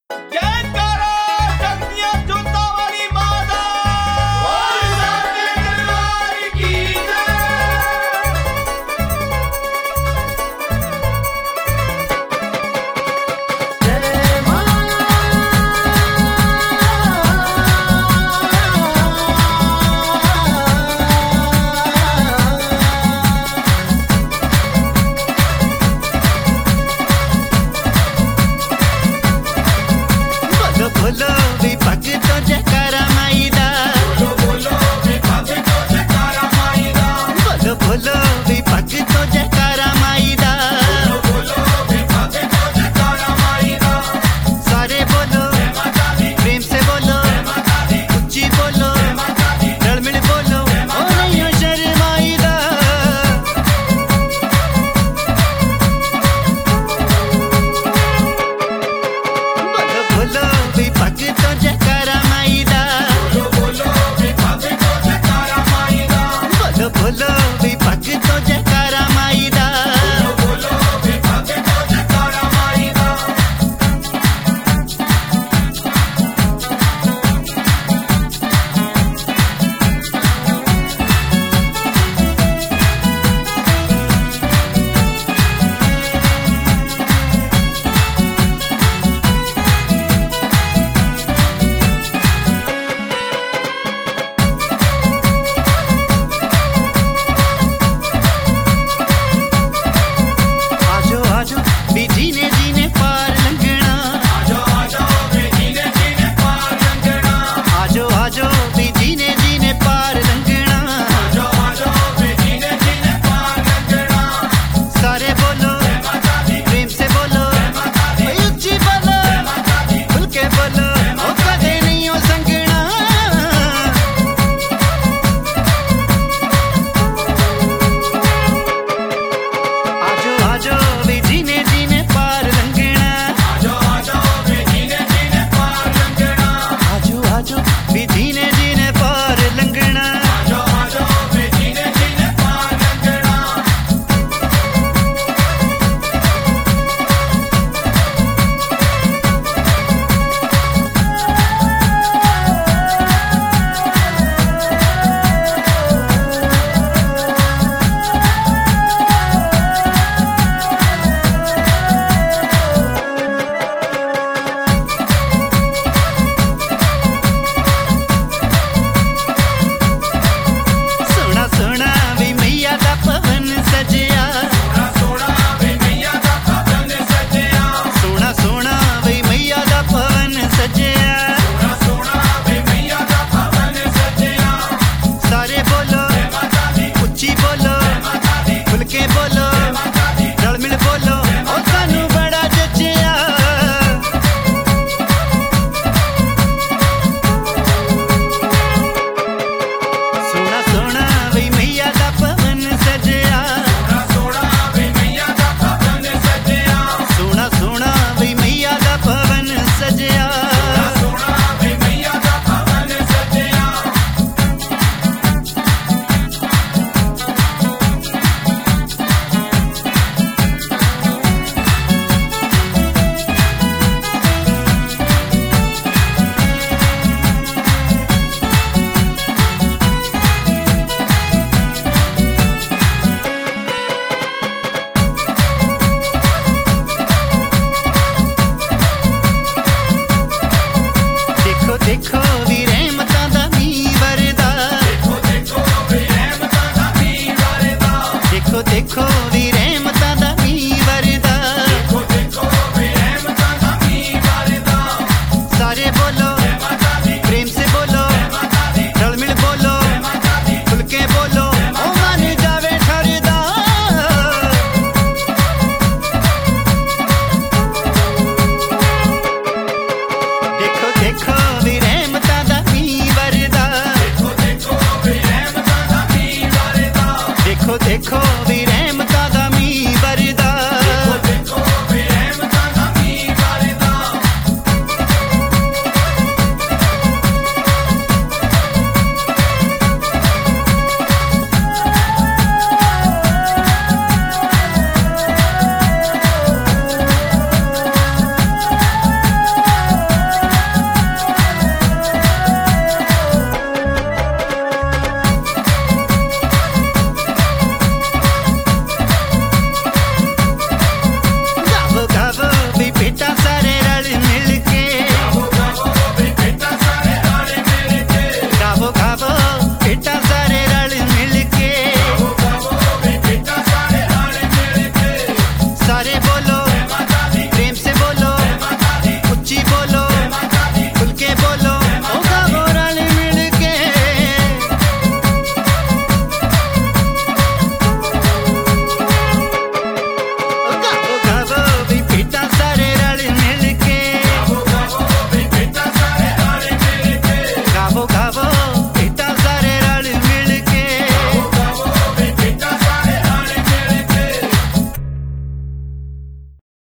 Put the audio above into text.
जयकारा शक्तियां जोता वाली माता बोल साचे दरबार की जय मां। बोलो भी पग तो जयकारा माई दा, बोलो भी पग तो जयकारा माई दा, बोलो भी पग तो जयकारा माई दा, बोलो भी पग तो जयकारा माई दा। सारे बोलो जय माता दी, प्रेम से बोलो, जय माता दी, ऊंची बोलो, जय माता दी, रल मिल बोलो, ओ नहीं हो शर्माई दा। बोलो भी पग तो